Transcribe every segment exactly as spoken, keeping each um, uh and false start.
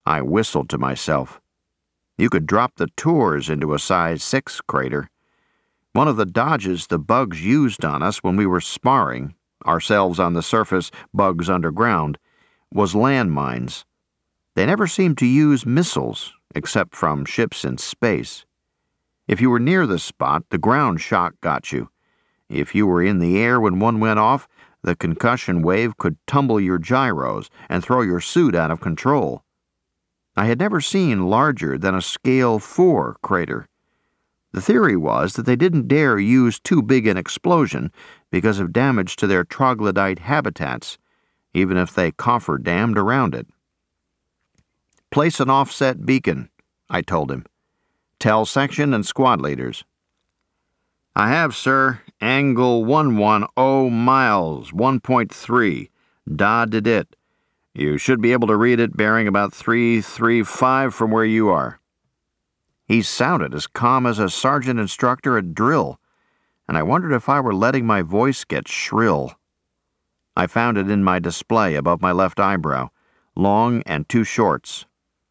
I whistled to myself. You could drop the Tours into a size six crater. One of the dodges the bugs used on us when we were sparring, ourselves on the surface, bugs underground, was landmines. They never seemed to use missiles, except from ships in space. If you were near the spot, the ground shock got you. If you were in the air when one went off, the concussion wave could tumble your gyros and throw your suit out of control. I had never seen larger than a scale four crater. The theory was that they didn't dare use too big an explosion because of damage to their troglodyte habitats, even if they cofferdammed around it. Place an offset beacon, I told him. Tell section and squad leaders. I have, sir. Angle one one zero miles, one point three. Da did it. You should be able to read it bearing about three three five from where you are. He sounded as calm as a sergeant instructor at drill, and I wondered if I were letting my voice get shrill. I found it in my display above my left eyebrow, long and two shorts.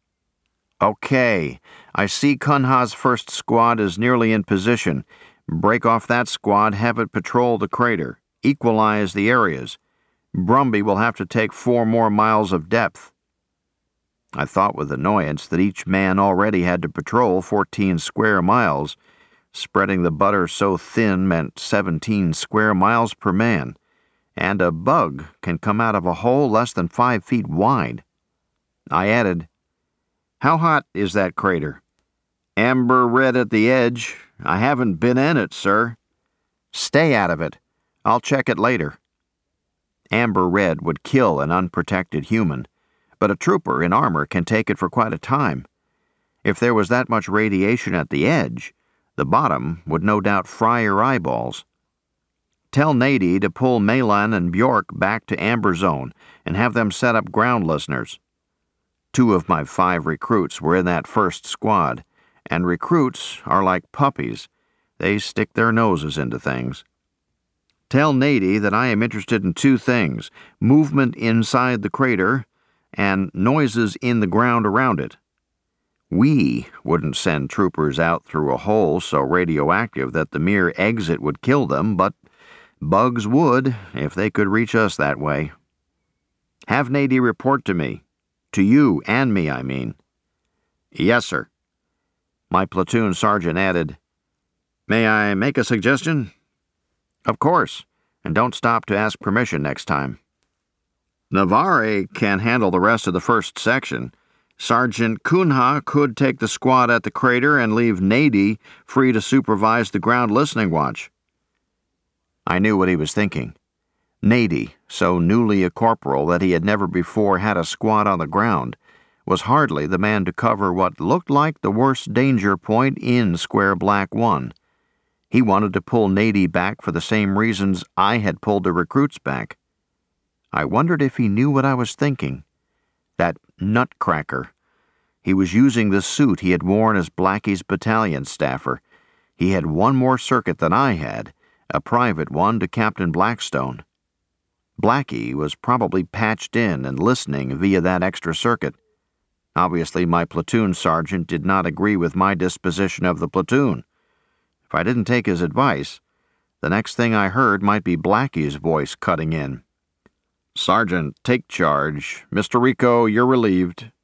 Okay, I see Kunha's first squad is nearly in position. Break off that squad, have it patrol the crater. Equalize the areas. Brumby will have to take four more miles of depth. I thought with annoyance that each man already had to patrol fourteen square miles. Spreading the butter so thin meant seventeen square miles per man, and a bug can come out of a hole less than five feet wide. I added, How hot is that crater? Amber red at the edge. I haven't been in it, sir. Stay out of it. I'll check it later. Amber red would kill an unprotected human, but a trooper in armor can take it for quite a time. If there was that much radiation at the edge, the bottom would no doubt fry your eyeballs. Tell Nady to pull Malan and Bjork back to Amber Zone and have them set up ground listeners. Two of my five recruits were in that first squad, and recruits are like puppies. They stick their noses into things. Tell Nady that I am interested in two things, movement inside the crater and noises in the ground around it. We wouldn't send troopers out through a hole so radioactive that the mere exit would kill them, but bugs would if they could reach us that way. Have Nady report to me. To you and me, I mean. Yes, sir. My platoon sergeant added, May I make a suggestion? Of course, and don't stop to ask permission next time. Navarre can handle the rest of the first section. Sergeant Kunha could take the squad at the crater and leave Nady free to supervise the ground listening watch. I knew what he was thinking. Nady, so newly a corporal that he had never before had a squad on the ground, was hardly the man to cover what looked like the worst danger point in Square Black One. He wanted to pull Nady back for the same reasons I had pulled the recruits back. I wondered if he knew what I was thinking. That nutcracker. He was using the suit he had worn as Blackie's battalion staffer. He had one more circuit than I had, a private one to Captain Blackstone. Blackie was probably patched in and listening via that extra circuit. Obviously, my platoon sergeant did not agree with my disposition of the platoon. If I didn't take his advice, the next thing I heard might be Blackie's voice cutting in. Sergeant, take charge. Mister Rico, you're relieved.